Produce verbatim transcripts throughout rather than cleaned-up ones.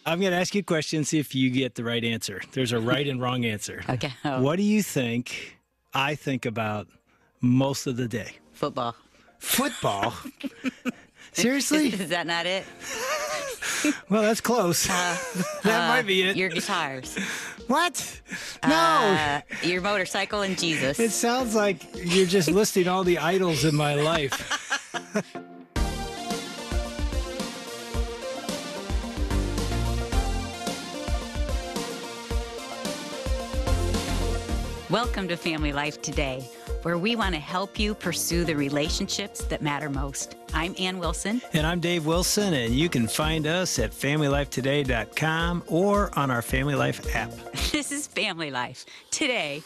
I'm going to ask you a question, see if you get the right answer. There's a right and wrong answer. Okay. Oh. What do you think I think about most of the day? Football. Football? Seriously? Is, is that not it? Well, that's close. Uh, that uh, might be it. Your guitars. What? No. Uh, your motorcycle and Jesus. It sounds like you're just listing all the idols in my life. Welcome to Family Life Today, where we want to help you pursue the relationships that matter most. I'm Ann Wilson. And I'm Dave Wilson, and you can find us at family life today dot com or on our Family Life app. This is Family Life Today.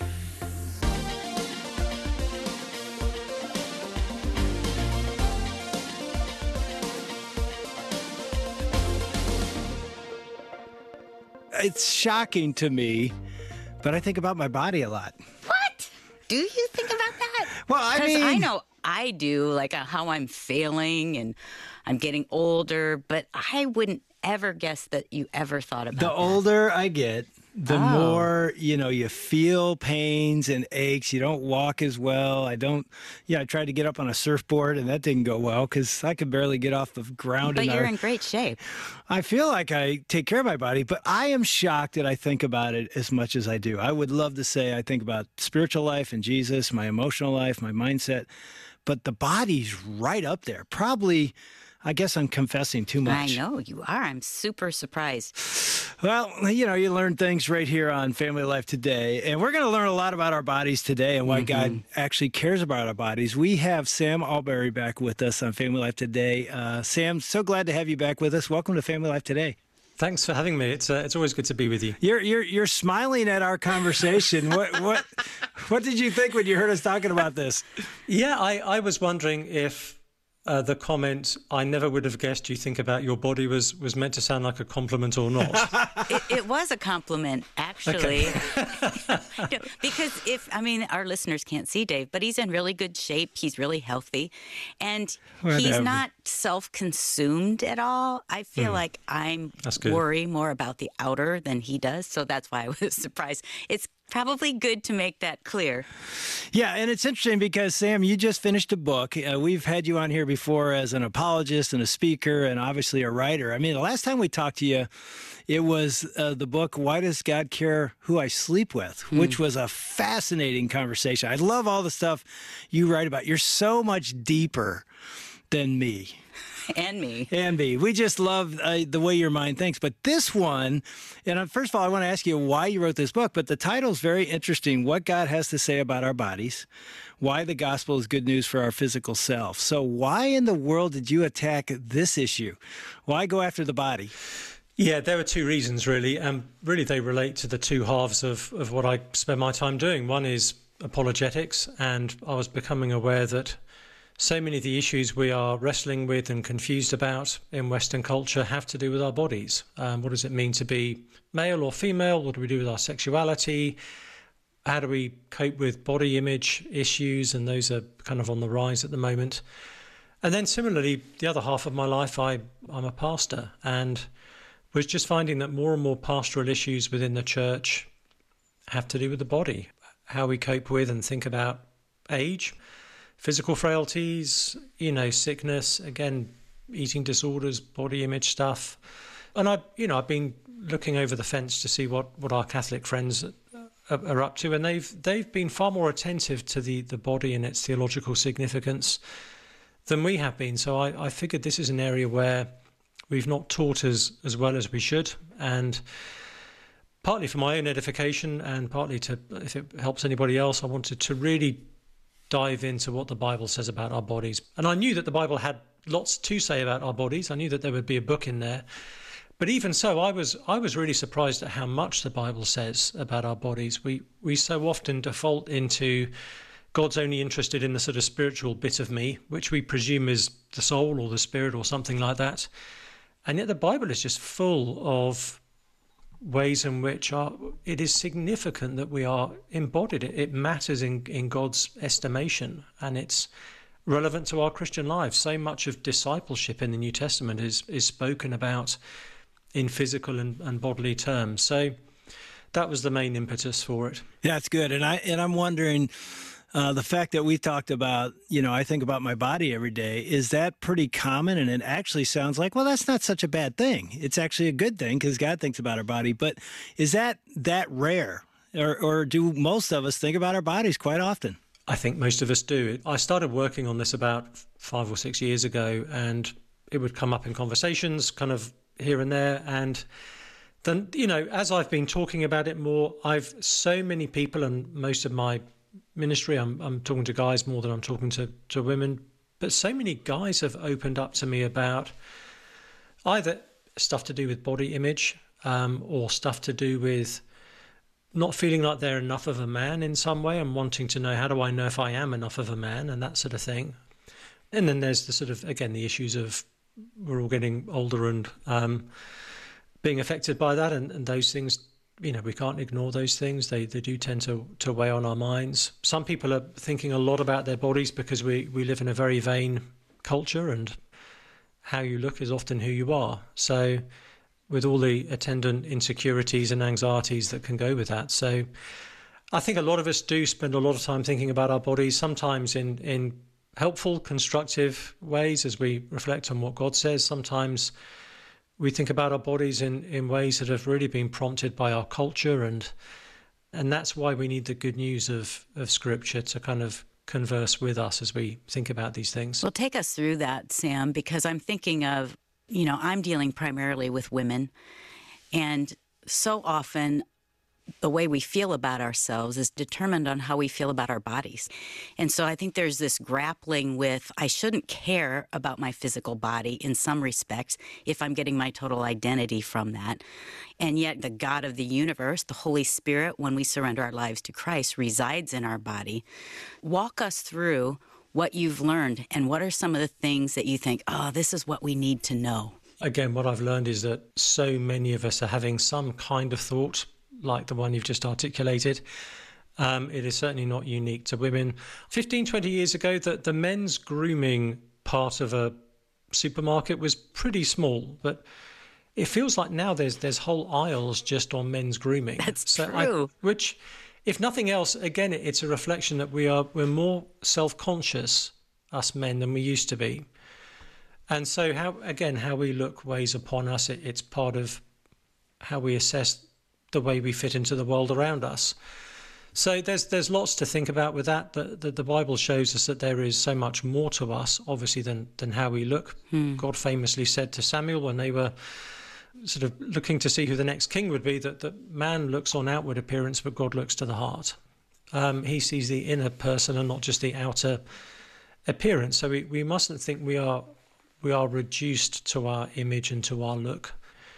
It's shocking to me, but I think about my body a lot. What? Do you think about that? Well, I mean... Because I know I do, like uh, how I'm failing and I'm getting older, but I wouldn't ever guess that you ever thought about the that. The older I get, the oh. more, you know, you feel pains and aches. You don't walk as well. I don't, yeah, I tried to get up on a surfboard and that didn't go well because I could barely get off the ground. But in you're our, in great shape. I feel like I take care of my body, but I am shocked that I think about it as much as I do. I would love to say I think about spiritual life and Jesus, my emotional life, my mindset, but the body's right up there. Probably, I guess I'm confessing too much. I know you are. I'm super surprised. Well, you know, you learn things right here on Family Life Today, and we're going to learn a lot about our bodies today and why mm-hmm. God actually cares about our bodies. We have Sam Allberry back with us on Family Life Today. Uh, Sam, so glad to have you back with us. Welcome to Family Life Today. Thanks for having me. It's uh, it's always good to be with you. You're you're you're smiling at our conversation. what what what did you think when you heard us talking about this? Yeah, I, I was wondering if Uh, the comment, I never would have guessed you think about your body was, was meant to sound like a compliment or not. it, it was a compliment, actually. Okay. No, because if, I mean, our listeners can't see Dave, but he's in really good shape. He's really healthy. And Whatever. He's not self-consumed at all. I feel mm. like I'm worry more about the outer than he does. So that's why I was surprised. It's probably good to make that clear. Yeah, and it's interesting because, Sam, you just finished a book. Uh, we've had you on here before as an apologist and a speaker and obviously a writer. I mean, the last time we talked to you, it was uh, the book, Why Does God Care Who I Sleep With?, hmm. which was a fascinating conversation. I love all the stuff you write about. You're so much deeper than me. And me. And me. We just love uh, the way your mind thinks. But this one, and uh, first of all, I want to ask you why you wrote this book, but the title is very interesting, What God Has to Say About Our Bodies, Why the Gospel is Good News for Our Physical Self. So why in the world did you attack this issue? Why go after the body? Yeah, there are two reasons, really. And um, really, they relate to the two halves of, of what I spend my time doing. One is apologetics, and I was becoming aware that so many of the issues we are wrestling with and confused about in Western culture have to do with our bodies. Um, what does it mean to be male or female? What do we do with our sexuality? How do we cope with body image issues? And those are kind of on the rise at the moment. And then similarly, the other half of my life, I, I'm a pastor and was just finding that more and more pastoral issues within the church have to do with the body, how we cope with and think about age, physical frailties, you know, sickness, again, eating disorders, body image stuff. And I, you know, I've been looking over the fence to see what, what our Catholic friends are, are up to, and they've they've been far more attentive to the, the body and its theological significance than we have been. So I, I figured this is an area where we've not taught as, as well as we should, and partly for my own edification and partly to, if it helps anybody else, I wanted to really dive into what the Bible says about our bodies. And I knew that the Bible had lots to say about our bodies. I knew that there would be a book in there. But even so, I was I was really surprised at how much the Bible says about our bodies. We we so often default into God's only interested in the sort of spiritual bit of me, which we presume is the soul or the spirit or something like that. And yet the Bible is just full of ways in which are, it is significant that we are embodied. It, it matters in, in God's estimation, and it's relevant to our Christian lives. So much of discipleship in the New Testament is is spoken about in physical and, and bodily terms. So that was the main impetus for it. That's good. And, I, and I'm wondering, uh, the fact that we talked about, you know, I think about my body every day, is that pretty common? And it actually sounds like, well, that's not such a bad thing. It's actually a good thing because God thinks about our body. But is that that rare? Or, or do most of us think about our bodies quite often? I think most of us do. I started working on this about five or six years ago, and it would come up in conversations kind of here and there. And then, you know, as I've been talking about it more, I've so many people, and most of my ministry, I'm, I'm talking to guys more than I'm talking to, to women, but so many guys have opened up to me about either stuff to do with body image um, or stuff to do with not feeling like they're enough of a man in some way and wanting to know, how do I know if I am enough of a man, and that sort of thing. And then there's the sort of, again, the issues of we're all getting older and um, being affected by that, and, and those things, you know, we can't ignore those things. They they do tend to, to weigh on our minds. Some people are thinking a lot about their bodies because we, we live in a very vain culture, and how you look is often who you are. So with all the attendant insecurities and anxieties that can go with that. So I think a lot of us do spend a lot of time thinking about our bodies, sometimes in, in helpful, constructive ways as we reflect on what God says. Sometimes we think about our bodies in, in ways that have really been prompted by our culture, and and that's why we need the good news of, of Scripture to kind of converse with us as we think about these things. Well, take us through that, Sam, because I'm thinking of, you know, I'm dealing primarily with women, and so often the way we feel about ourselves is determined on how we feel about our bodies. And so I think there's this grappling with, I shouldn't care about my physical body in some respects if I'm getting my total identity from that. And yet the God of the universe, the Holy Spirit, when we surrender our lives to Christ, resides in our body. Walk us through what you've learned and what are some of the things that you think, oh, this is what we need to know. Again, what I've learned is that so many of us are having some kind of thought like the one you've just articulated. Um, it is certainly not unique to women. fifteen, twenty years ago, the, the men's grooming part of a supermarket was pretty small, but it feels like now there's there's whole aisles just on men's grooming. That's so true. I, which, if nothing else, again, it's a reflection that we are we're more self-conscious, us men, than we used to be. And so, how again, how we look weighs upon us. It, it's part of how we assess the way we fit into the world around us. So there's there's lots to think about with that. The, the, the Bible shows us that there is so much more to us, obviously, than than how we look. Hmm. God famously said to Samuel when they were sort of looking to see who the next king would be, that, that man looks on outward appearance, but God looks to the heart. Um, he sees the inner person and not just the outer appearance. So we, we mustn't think we are we are reduced to our image and to our look.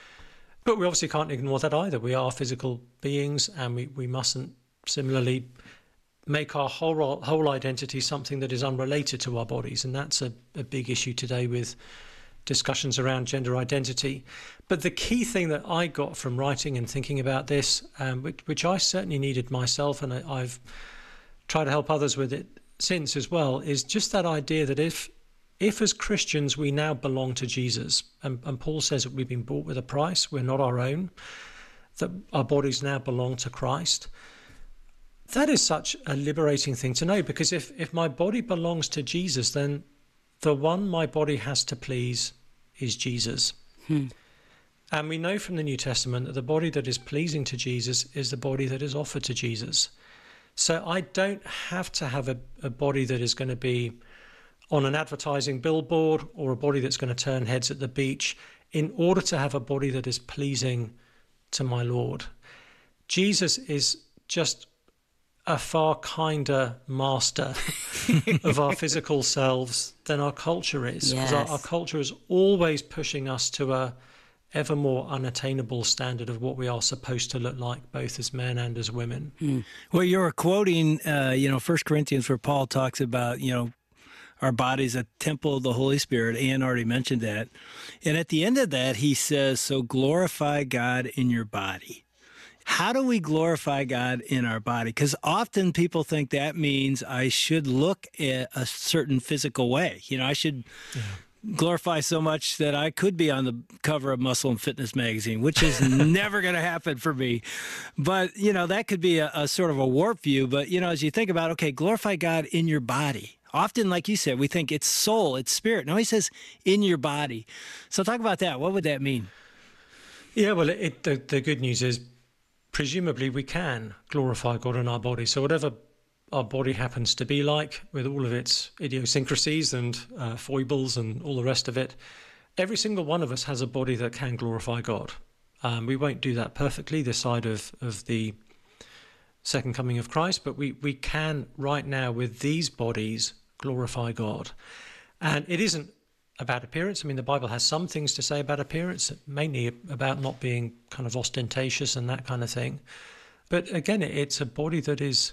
But we obviously can't ignore that either. We are physical beings, and we, we mustn't similarly make our whole whole identity something that is unrelated to our bodies. And that's a, a big issue today with discussions around gender identity. But the key thing that I got from writing and thinking about this, um, which, which I certainly needed myself, and I, I've tried to help others with it since as well, is just that idea that if If as Christians we now belong to Jesus, and, and Paul says that we've been bought with a price, we're not our own, that our bodies now belong to Christ, that is such a liberating thing to know, because if, if my body belongs to Jesus, then the one my body has to please is Jesus. Hmm. And we know from the New Testament that the body that is pleasing to Jesus is the body that is offered to Jesus. So I don't have to have a, a body that is going to be on an advertising billboard or a body that's going to turn heads at the beach in order to have a body that is pleasing to my Lord. Jesus is just a far kinder master of our physical selves than our culture is. Because yes. our, our culture is always pushing us to a ever more unattainable standard of what we are supposed to look like, both as men and as women. Hmm. Well, you're quoting, uh, you know, First Corinthians, where Paul talks about, you know, our body's a temple of the Holy Spirit. Ann already mentioned that. And at the end of that, he says, so glorify God in your body. How do we glorify God in our body? Because often people think that means I should look a certain physical way. You know, I should yeah. glorify so much that I could be on the cover of Muscle and Fitness magazine, which is never going to happen for me. But, you know, that could be a, a sort of a warped view. But, you know, as you think about, okay, glorify God in your body. Often, like you said, we think it's soul, it's spirit. No, he says in your body. So talk about that. What would that mean? Yeah, well, it, the, the good news is presumably we can glorify God in our body. So whatever our body happens to be like, with all of its idiosyncrasies and uh, foibles and all the rest of it, every single one of us has a body that can glorify God. Um, we won't do that perfectly this side of, of the second coming of Christ, but we, we can right now with these bodies glorify God. And it isn't about appearance. I mean, the Bible has some things to say about appearance, mainly about not being kind of ostentatious and that kind of thing. But again, it's a body that is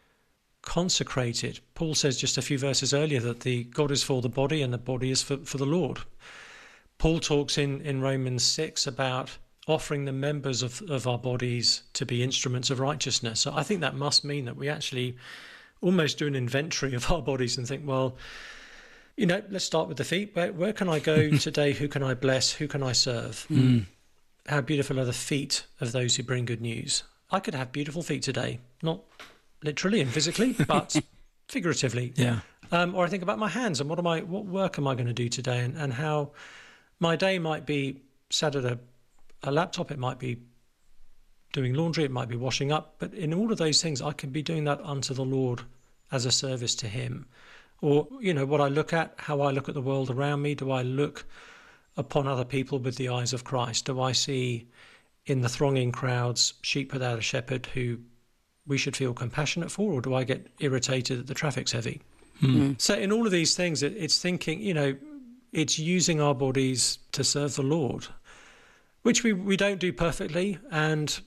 consecrated. Paul says just a few verses earlier that the God is for the body and the body is for, for the Lord. Paul talks in, in Romans six about offering the members of, of our bodies to be instruments of righteousness. So I think that must mean that we actually almost do an inventory of our bodies and think, well, you know, let's start with the feet. Where, where can I go today? Who can I bless? Who can I serve? Mm. How beautiful are the feet of those who bring good news. I could have beautiful feet today, not literally and physically, but figuratively. Yeah. Um, or I think about my hands and what am I, what work am I going to do today, and, and how my day might be sat at a, a laptop. It might be doing laundry. It might be washing up. But in all of those things, I can be doing that unto the Lord as a service to him. Or, you know, what I look at, how I look at the world around me. Do I look upon other people with the eyes of Christ? Do I see in the thronging crowds sheep without a shepherd who we should feel compassionate for, or do I get irritated that the traffic's heavy? Mm-hmm. So in all of these things, it, it's thinking, you know, it's using our bodies to serve the Lord, which we, we don't do perfectly. And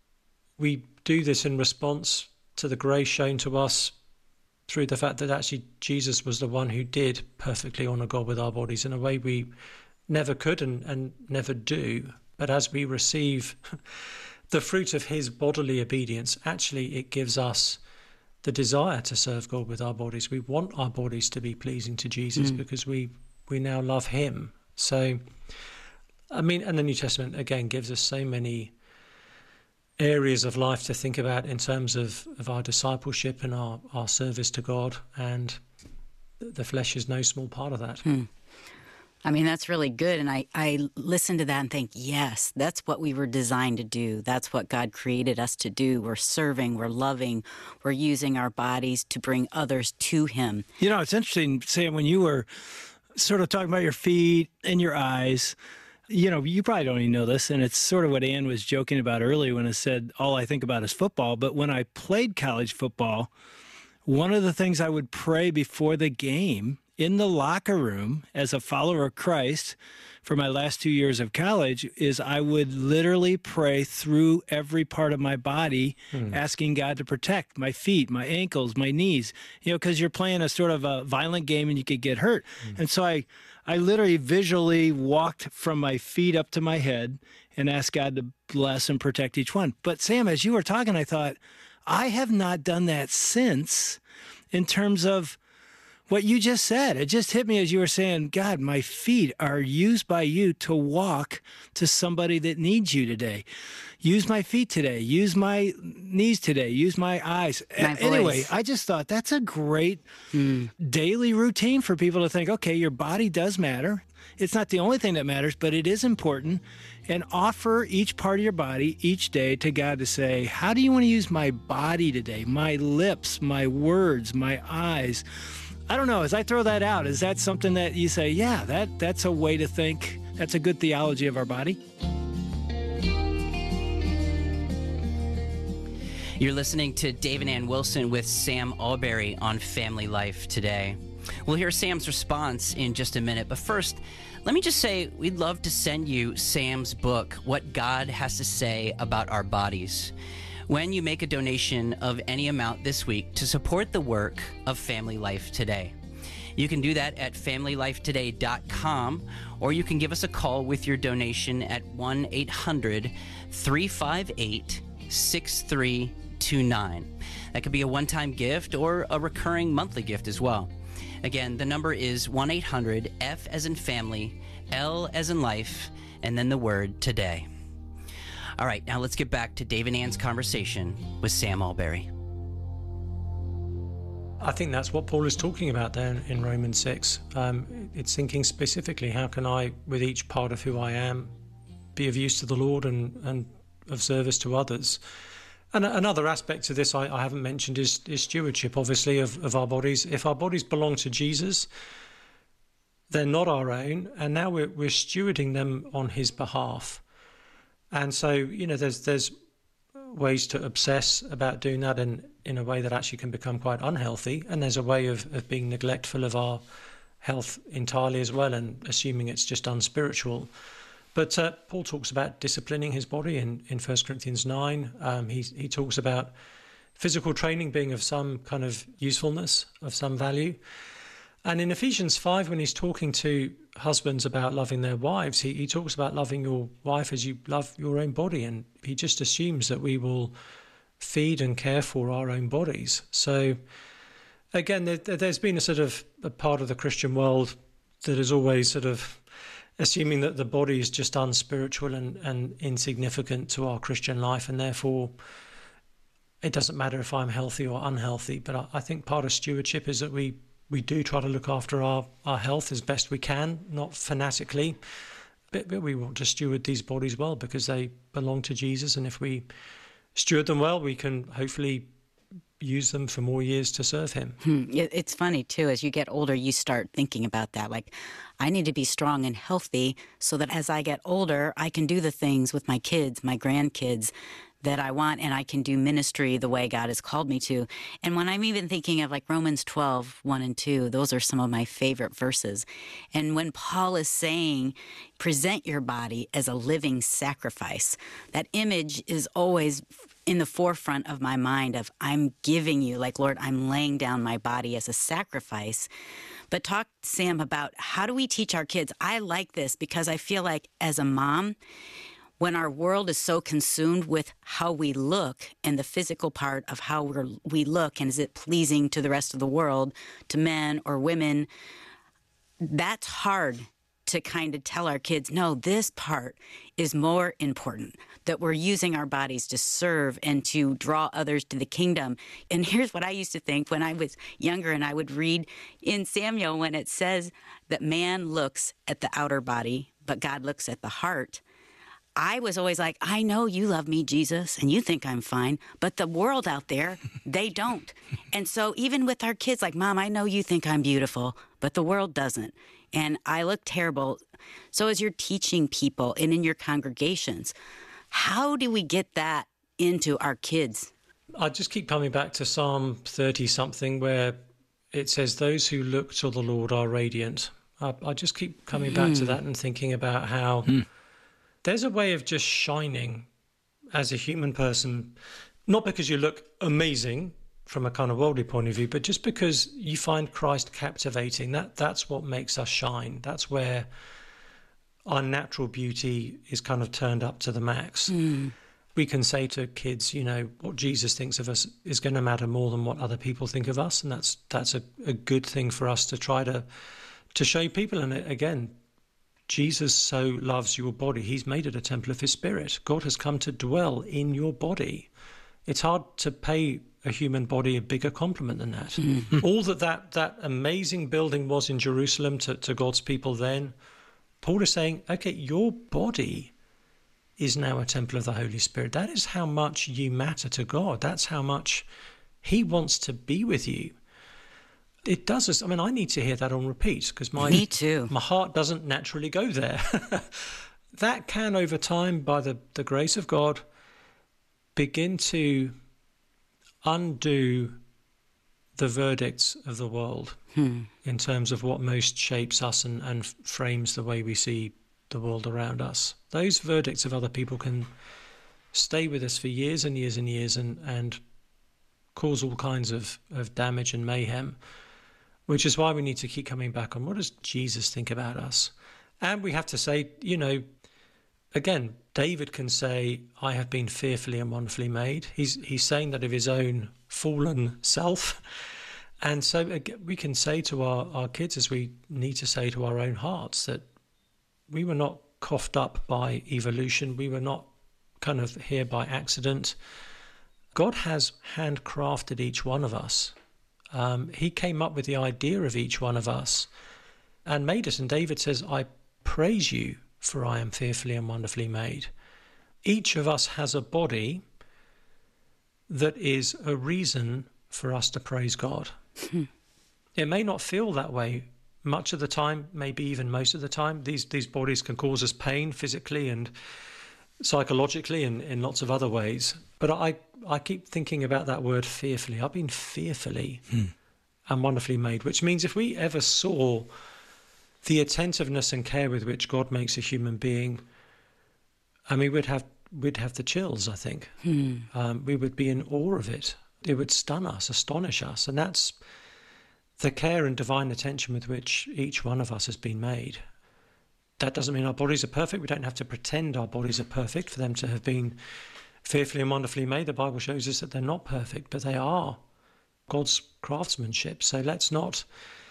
we do this in response to the grace shown to us through the fact that actually Jesus was the one who did perfectly honour God with our bodies in a way we never could and, and never do. But as we receive the fruit of his bodily obedience, actually it gives us the desire to serve God with our bodies. We want our bodies to be pleasing to Jesus mm. because we, we now love him. So, I mean, and the New Testament, again, gives us so many areas of life to think about in terms of, of our discipleship and our, our service to God, and the flesh is no small part of that. Hmm. I mean, that's really good. And I, I listen to that and think, yes, that's what we were designed to do. That's what God created us to do. We're serving, we're loving, we're using our bodies to bring others to him. You know, it's interesting, Sam, when you were sort of talking about your feet and your eyes, you know, you probably don't even know this, and it's sort of what Ann was joking about earlier when it said, all I think about is football. But when I played college football, one of the things I would pray before the game in the locker room as a follower of Christ for my last two years of college is I would literally pray through every part of my body, mm. asking God to protect my feet, my ankles, my knees, you know, because you're playing a sort of a violent game and you could get hurt. Mm. And so I, I literally visually walked from my feet up to my head and asked God to bless and protect each one. But Sam, as you were talking, I thought, I have not done that since in terms of what you just said. It just hit me as you were saying, God, my feet are used by you to walk to somebody that needs you today. Use my feet today. Use my knees today. Use my eyes. My anyway, voice. I just thought that's a great mm. daily routine for people to think, okay, your body does matter. It's not the only thing that matters, but it is important. And offer each part of your body each day to God to say, how do you want to use my body today? My lips, my words, my eyes. I don't know. As I throw that out, is that something that you say, yeah, that that's a way to think? That's a good theology of our body? You're listening to Dave and Ann Wilson with Sam Alberry on Family Life Today. We'll hear Sam's response in just a minute, but first, let me just say we'd love to send you Sam's book, What God Has to Say About Our Bodies, when you make a donation of any amount this week to support the work of Family Life Today. You can do that at family life today dot com, or you can give us a call with your donation at one eight hundred three five eight six three two nine. That could be a one-time gift or a recurring monthly gift as well. Again, the number is one eight hundred F as in family, L as in life, and then the word today. All right, now let's get back to Dave and Ann's conversation with Sam Allberry. I think that's what Paul is talking about there in Romans six. Um, it's thinking specifically, how can I, with each part of who I am, be of use to the Lord and, and of service to others. And another aspect to this I, I haven't mentioned is, is stewardship, obviously, of, of our bodies. If our bodies belong to Jesus, they're not our own, and now we're, we're stewarding them on his behalf. And so, you know, there's there's ways to obsess about doing that in, in a way that actually can become quite unhealthy. And there's a way of, of being neglectful of our health entirely as well, and assuming it's just unspiritual. But uh, Paul talks about disciplining his body in, in First Corinthians nine. Um, he, he talks about physical training being of some kind of usefulness, of some value. And in Ephesians five, when he's talking to husbands about loving their wives, he, he talks about loving your wife as you love your own body. And he just assumes that we will feed and care for our own bodies. So, again, there, there's been a sort of a part of the Christian world that is always sort of assuming that the body is just unspiritual and, and insignificant to our Christian life, and therefore it doesn't matter if I'm healthy or unhealthy. But I, I think part of stewardship is that we We do try to look after our, our health as best we can, not fanatically, but, but we want to steward these bodies well because they belong to Jesus. And if we steward them well, we can hopefully use them for more years to serve him. Hmm. It's funny, too, as you get older, you start thinking about that. Like, I need to be strong and healthy so that as I get older, I can do the things with my kids, my grandkids, that I want, and I can do ministry the way God has called me to. And when I'm even thinking of like Romans twelve, one and two, those are some of my favorite verses. And when Paul is saying, present your body as a living sacrifice, that image is always in the forefront of my mind of I'm giving you, like, Lord, I'm laying down my body as a sacrifice. But talk, Sam, about how do we teach our kids? I like this because I feel like as a mom, when our world is so consumed with how we look and the physical part of how we're, we look, and is it pleasing to the rest of the world, to men or women, that's hard to kind of tell our kids, no, this part is more important, that we're using our bodies to serve and to draw others to the kingdom. And here's what I used to think when I was younger, and I would read in Samuel when it says that man looks at the outer body, but God looks at the heart. I was always like, I know you love me, Jesus, and you think I'm fine, but the world out there, they don't. And so even with our kids, like, Mom, I know you think I'm beautiful, but the world doesn't. And I look terrible. So as you're teaching people and in your congregations, how do we get that into our kids? I just keep coming back to Psalm thirty-something where it says, those who look to the Lord are radiant. I, I just keep coming mm. back to that and thinking about how... Mm. There's a way of just shining as a human person, not because you look amazing from a kind of worldly point of view, but just because you find Christ captivating. That that's what makes us shine. That's where our natural beauty is kind of turned up to the max. Mm. We can say to kids, you know, what Jesus thinks of us is going to matter more than what other people think of us, and that's that's a, a good thing for us to try to to show people. And again, Jesus so loves your body. He's made it a temple of his spirit. God has come to dwell in your body. It's hard to pay a human body a bigger compliment than that. Mm-hmm. All that, that that amazing building was in Jerusalem to, to God's people then, Paul is saying, okay, your body is now a temple of the Holy Spirit. That is how much you matter to God. That's how much he wants to be with you. It does. I mean, I need to hear that on repeat because my Me too. my heart doesn't naturally go there. That can, over time, by the, the grace of God, begin to undo the verdicts of the world hmm. in terms of what most shapes us and, and frames the way we see the world around us. Those verdicts of other people can stay with us for years and years and years and, and cause all kinds of, of damage and mayhem. Which is why we need to keep coming back on what does Jesus think about us? And we have to say, you know, again, David can say, I have been fearfully and wonderfully made. He's he's saying that of his own fallen self. And so we can say to our, our kids, as we need to say to our own hearts, that we were not coughed up by evolution. We were not kind of here by accident. God has handcrafted each one of us. Um, he came up with the idea of each one of us and made us. And David says, I praise you, for I am fearfully and wonderfully made. Each of us has a body that is a reason for us to praise God. It may not feel that way much of the time, maybe even most of the time. These these bodies can cause us pain physically and psychologically and in lots of other ways. But I, I keep thinking about that word fearfully. I've been fearfully hmm. and wonderfully made, which means if we ever saw the attentiveness and care with which God makes a human being, I mean, we'd have we'd have the chills, I think. Hmm. Um, we would be in awe of it. It would stun us, astonish us. And that's the care and divine attention with which each one of us has been made. That doesn't mean our bodies are perfect. We don't have to pretend our bodies are perfect for them to have been fearfully and wonderfully made. The Bible shows us that they're not perfect, but they are God's craftsmanship. So let's not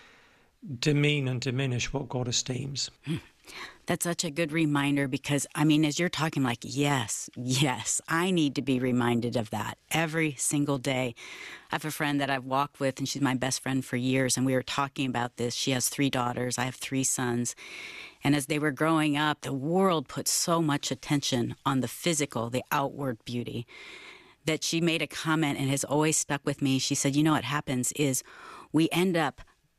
demean and diminish what God esteems. That's such a good reminder because, I mean, as you're talking, like, yes, yes, I need to be reminded of that every single day. I have a friend that I've walked with, and she's my best friend for years, and we were talking about this. She has three daughters. I have three sons. And as they were growing up, the world put so much attention on the physical, the outward beauty, that she made a comment and has always stuck with me. She said, you know what happens is we end up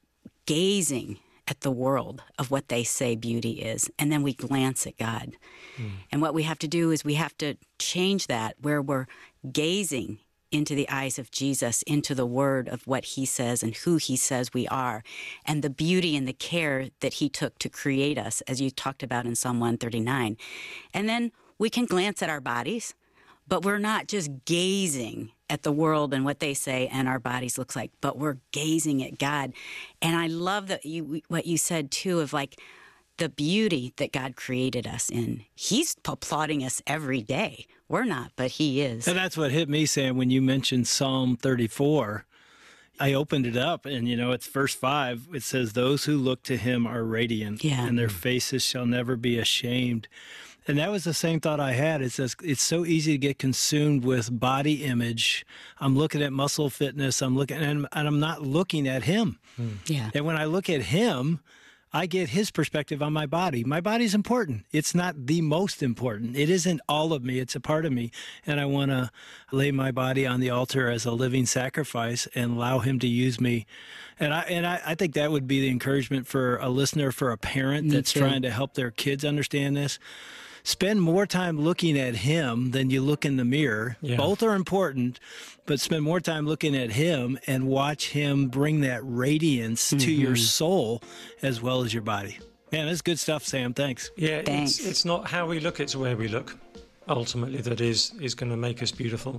gazing at the world of what they say beauty is, and then we glance at God. Mm. And what we have to do is we have to change that, where we're gazing into the eyes of Jesus, into the word of what he says and who he says we are, and the beauty and the care that he took to create us, as you talked about in Psalm one thirty-nine. And then we can glance at our bodies, but we're not just gazing at the world and what they say and our bodies looks like, but we're gazing at God. And I love that you what you said too, of like the beauty that God created us in. He's applauding us every day. We're not, but he is. And that's what hit me, Sam, when you mentioned Psalm thirty-four. I opened it up, and, you know, it's verse five. It says, those who look to him are radiant, yeah. and their faces shall never be ashamed. And that was the same thought I had. It says it's so easy to get consumed with body image. I'm looking at muscle fitness. I'm looking, and, and I'm not looking at him. Mm. Yeah. And when I look at him, I get his perspective on my body. My body's important. It's not the most important. It isn't all of me. It's a part of me. And I want to lay my body on the altar as a living sacrifice and allow him to use me. And I and I, I think that would be the encouragement for a listener, for a parent that's trying to help their kids understand this. Spend more time looking at him than you look in the mirror. Yeah. Both are important, but spend more time looking at him and watch him bring that radiance mm-hmm. to your soul as well as your body. Man, that's good stuff, Sam. Thanks. Yeah, Thanks. It's, it's not how we look, it's where we look. Ultimately, that is, is going to make us beautiful.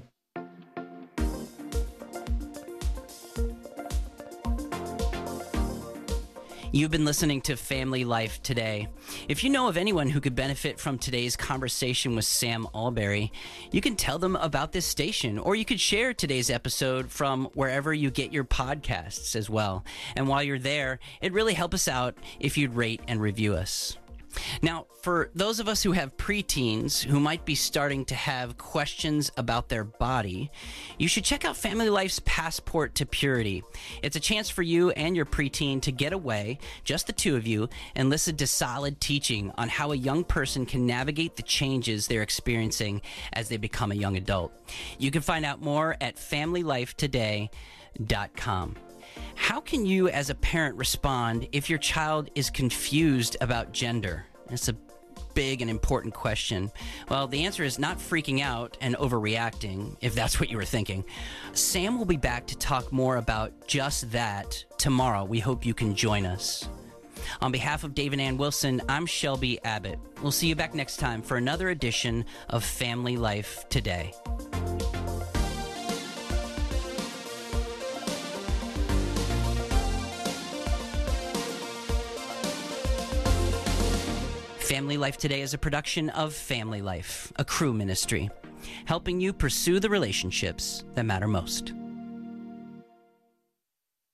You've been listening to Family Life Today. If you know of anyone who could benefit from today's conversation with Sam Allberry, you can tell them about this station, or you could share today's episode from wherever you get your podcasts as well. And while you're there, it'd really help us out if you'd rate and review us. Now, for those of us who have preteens who might be starting to have questions about their body, you should check out Family Life's Passport to Purity. It's a chance for you and your preteen to get away, just the two of you, and listen to solid teaching on how a young person can navigate the changes they're experiencing as they become a young adult. You can find out more at family life today dot com. How can you as a parent respond if your child is confused about gender? It's a big and important question. Well, the answer is not freaking out and overreacting, if that's what you were thinking. Sam will be back to talk more about just that tomorrow. We hope you can join us. On behalf of Dave and Ann Wilson, I'm Shelby Abbott. We'll see you back next time for another edition of Family Life Today. Family Life Today is a production of Family Life, a Cru ministry, helping you pursue the relationships that matter most.